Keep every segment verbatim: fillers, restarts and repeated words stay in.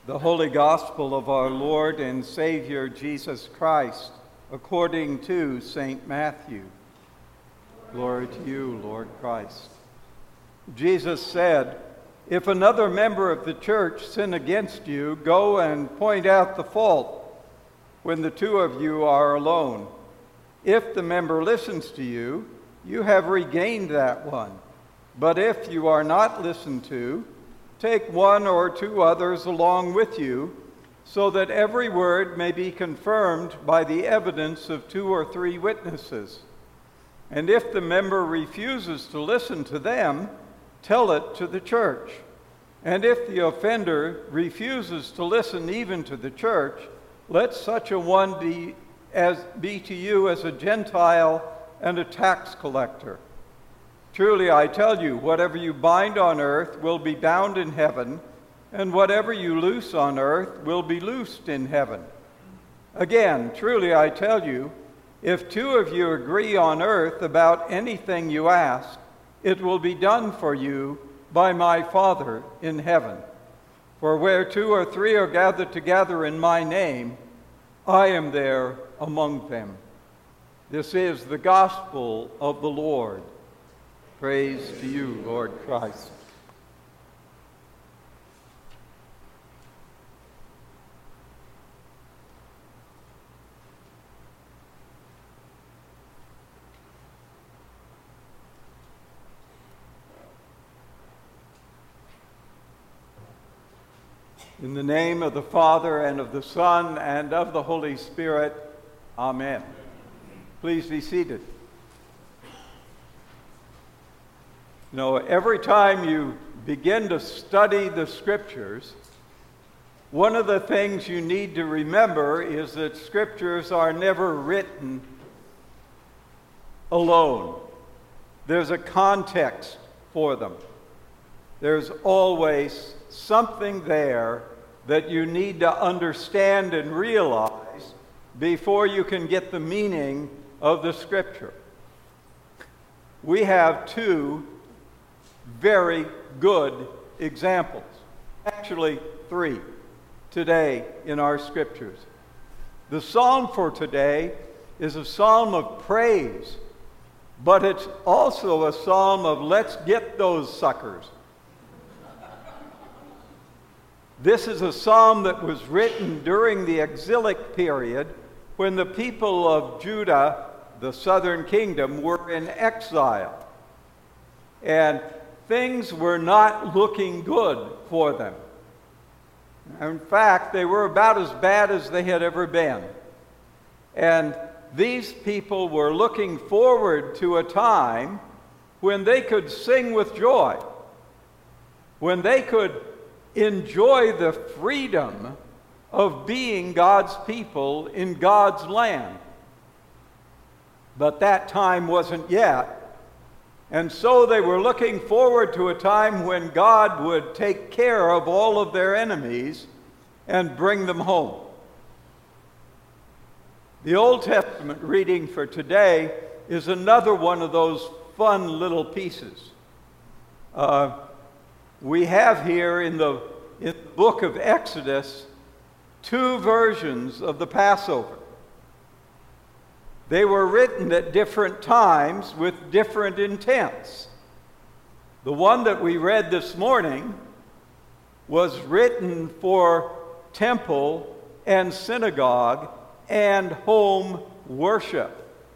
The Holy Gospel of our Lord and Savior Jesus Christ, according to Saint Matthew. Glory to you, Lord Christ. Jesus said, "If another member of the church sin against you, go and point out the fault when the two of you are alone. If the member listens to you, you have regained that one. But if you are not listened to, take one or two others along with you, so that every word may be confirmed by the evidence of two or three witnesses. And if the member refuses to listen to them, tell it to the church. And if the offender refuses to listen even to the church, let such a one be as be to you as a Gentile and a tax collector. Truly, I tell you, whatever you bind on earth will be bound in heaven, and whatever you loose on earth will be loosed in heaven. Again, truly, I tell you, if two of you agree on earth about anything you ask, it will be done for you by my Father in heaven. For where two or three are gathered together in my name, I am there among them." This is the gospel of the Lord. Praise to you, Lord Christ. In the name of the Father, and of the Son, and of the Holy Spirit, Amen. Please be seated. You know, every time you begin to study the Scriptures, one of the things you need to remember is that Scriptures are never written alone. There's a context for them. There's always something there that you need to understand and realize before you can get the meaning of the Scripture. We have two very good examples, actually three, today in our Scriptures. The psalm for today is a psalm of praise, but it's also a psalm of let's get those suckers. This is a psalm that was written during the exilic period when the people of Judah, the southern kingdom, were in exile. And things were not looking good for them. In fact, they were about as bad as they had ever been. And these people were looking forward to a time when they could sing with joy, when they could enjoy the freedom of being God's people in God's land. But that time wasn't yet. And so they were looking forward to a time when God would take care of all of their enemies and bring them home. The Old Testament reading for today is another one of those fun little pieces. Uh, we have here in the, in the book of Exodus two versions of the Passover. They were written at different times with different intents. The one that we read this morning was written for temple and synagogue and home worship,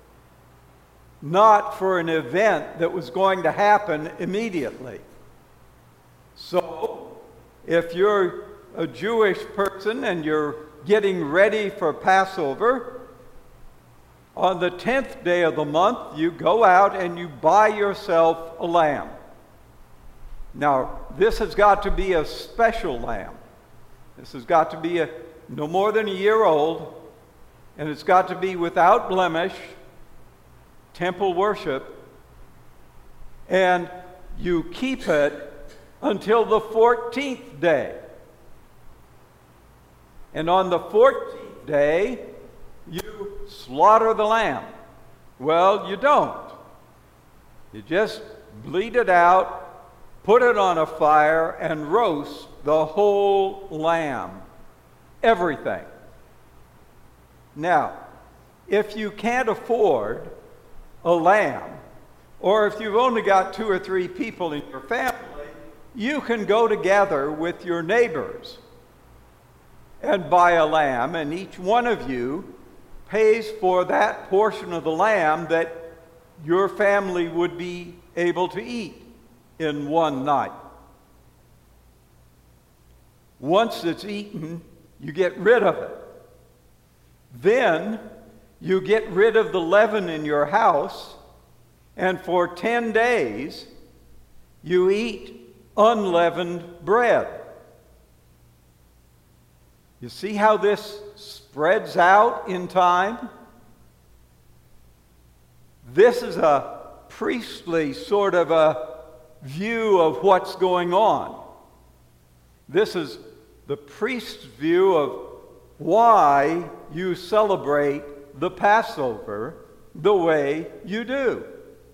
not for an event that was going to happen immediately. So, if you're a Jewish person and you're getting ready for Passover, on the tenth day of the month, you go out and you buy yourself a lamb. Now, this has got to be a special lamb. This has got to be a, no more than a year old, and it's got to be without blemish, temple worship, and you keep it until the fourteenth day. And on the fourteenth day, you slaughter the lamb. Well, you don't. You just bleed it out, put it on a fire, and roast the whole lamb, everything. Now, if you can't afford a lamb, or if you've only got two or three people in your family, you can go together with your neighbors and buy a lamb, and each one of you pays for that portion of the lamb that your family would be able to eat in one night. Once it's eaten, you get rid of it. Then you get rid of the leaven in your house, and for ten days you eat unleavened bread. You see how this spreads out in time? This is a priestly sort of a view of what's going on. This is the priest's view of why you celebrate the Passover the way you do.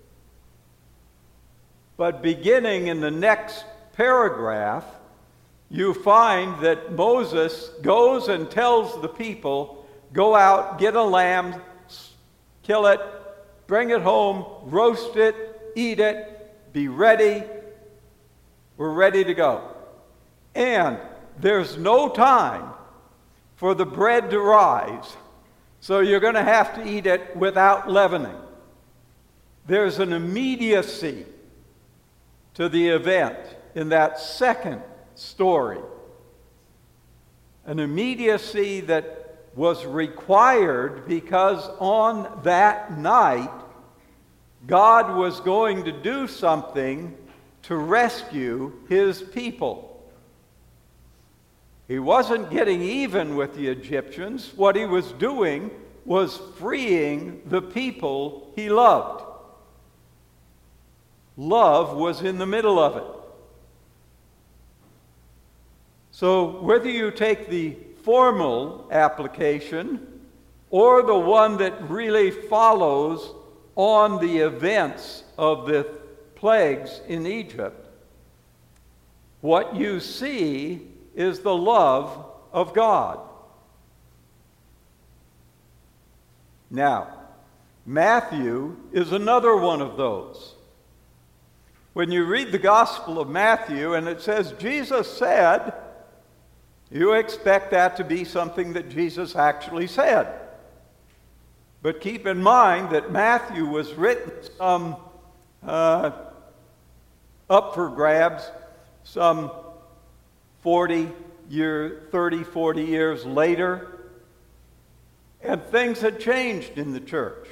But beginning in the next paragraph, you find that Moses goes and tells the people, go out, get a lamb, kill it, bring it home, roast it, eat it, be ready. We're ready to go. And there's no time for the bread to rise, so you're going to have to eat it without leavening. There's an immediacy to the event in that second story, an immediacy that was required because on that night God was going to do something to rescue his people. He wasn't getting even with the Egyptians. What he was doing was freeing the people he loved. Love was in the middle of it. So whether you take the formal application or the one that really follows on the events of the plagues in Egypt, what you see is the love of God. Now, Matthew is another one of those. When you read the Gospel of Matthew and it says, Jesus said, you expect that to be something that Jesus actually said. But keep in mind that Matthew was written some uh, up for grabs, some forty year, thirty, forty years later, and things had changed in the church.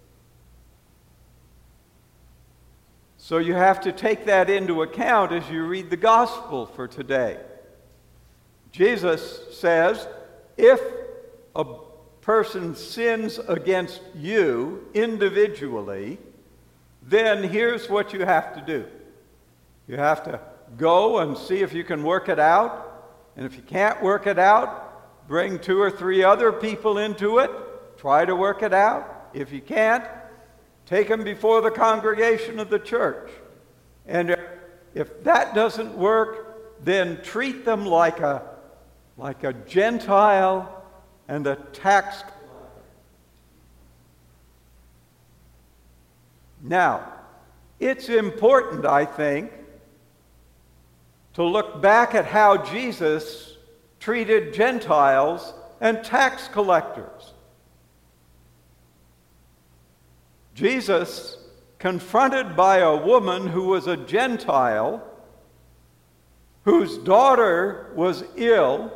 So you have to take that into account as you read the gospel for today. Jesus says, if a person sins against you individually, then here's what you have to do. You have to go and see if you can work it out. And if you can't work it out, bring two or three other people into it. Try to work it out. If you can't, take them before the congregation of the church. And if that doesn't work, then treat them like a, like a Gentile and a tax collector. Now, it's important, I think, to look back at how Jesus treated Gentiles and tax collectors. Jesus, confronted by a woman who was a Gentile, whose daughter was ill,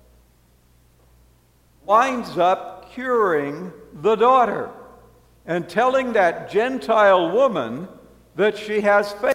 winds up curing the daughter and telling that Gentile woman that she has faith.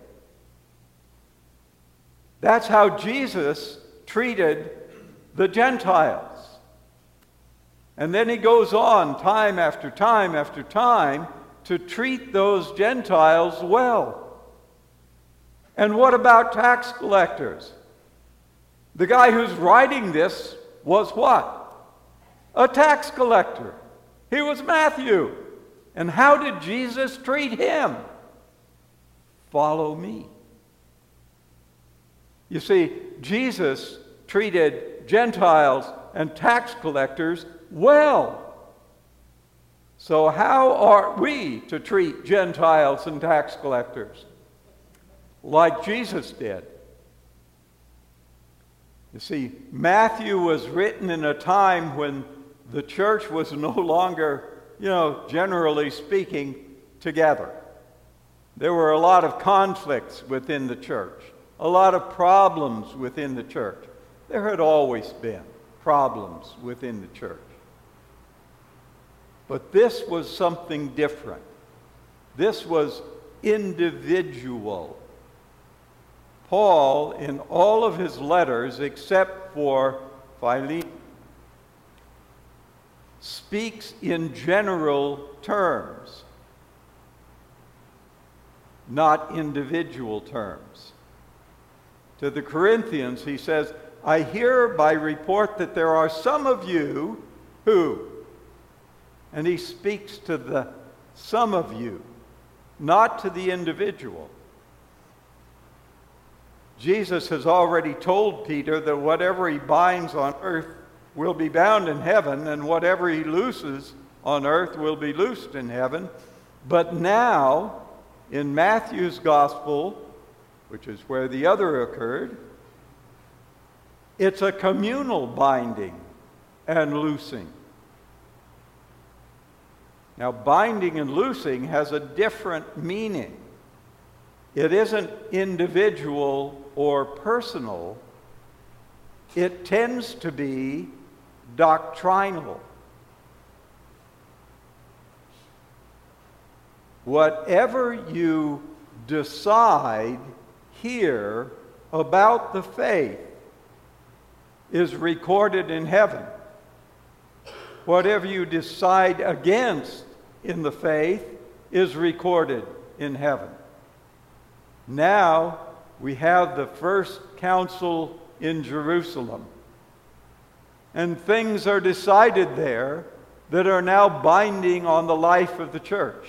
That's how Jesus treated the Gentiles. And then he goes on time after time after time to treat those Gentiles well. And what about tax collectors? The guy who's writing this was what? A tax collector. He was Matthew. And how did Jesus treat him? Follow me. You see, Jesus treated Gentiles and tax collectors well. So how are we to treat Gentiles and tax collectors? Like Jesus did. You see, Matthew was written in a time when the church was no longer, you know, generally speaking, together. There were a lot of conflicts within the church, a lot of problems within the church. There had always been problems within the church. But this was something different. This was individual. Paul, in all of his letters, except for Philemon, speaks in general terms, not individual terms. To the Corinthians, he says, I hear by report that there are some of you who, and he speaks to the some of you, not to the individual. Jesus has already told Peter that whatever he binds on earth will be bound in heaven, and whatever he looses on earth will be loosed in heaven. But now, in Matthew's gospel, which is where the other occurred, it's a communal binding and loosing. Now, binding and loosing has a different meaning. It isn't individual or personal. It tends to be doctrinal. Whatever you decide here about the faith is recorded in heaven. Whatever you decide against in the faith is recorded in heaven. Now we have the first council in Jerusalem, and things are decided there that are now binding on the life of the church.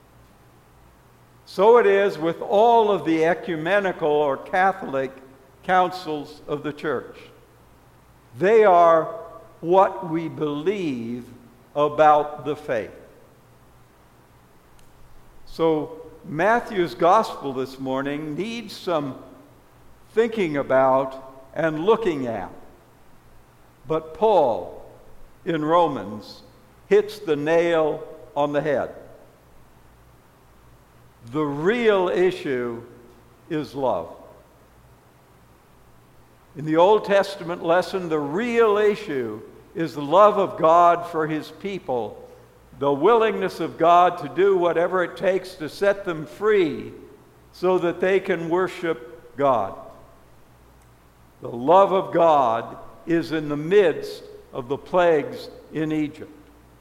So it is with all of the ecumenical or Catholic councils of the church. They are what we believe about the faith. So Matthew's gospel this morning needs some thinking about and looking at. But Paul in Romans hits the nail on the head. The real issue is love. In the Old Testament lesson, the real issue is the love of God for his people, the willingness of God to do whatever it takes to set them free so that they can worship God. The love of God is in the midst of the plagues in Egypt.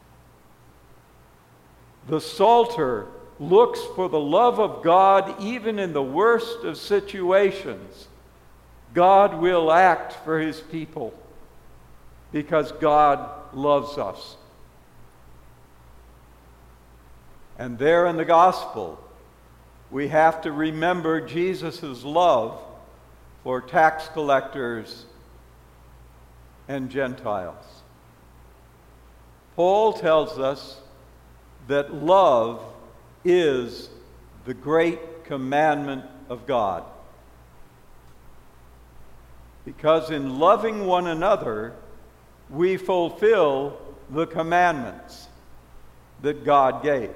The Psalter looks for the love of God even in the worst of situations. God will act for his people because God loves us. And there in the gospel, we have to remember Jesus' love for tax collectors and Gentiles. Paul tells us that love is the great commandment of God. Because in loving one another, we fulfill the commandments that God gave.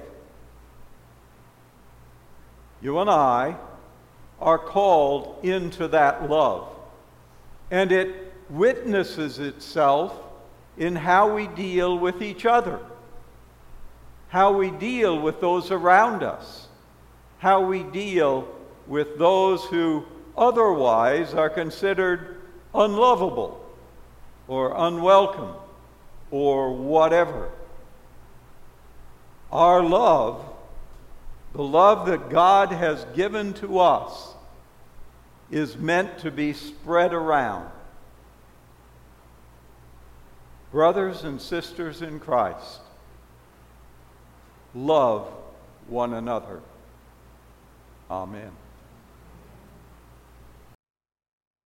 You and I are called into that love, and it witnesses itself in how we deal with each other, how we deal with those around us, how we deal with those who otherwise are considered unlovable or unwelcome or whatever. Our love, the love that God has given to us, is meant to be spread around. Brothers and sisters in Christ, love one another. Amen.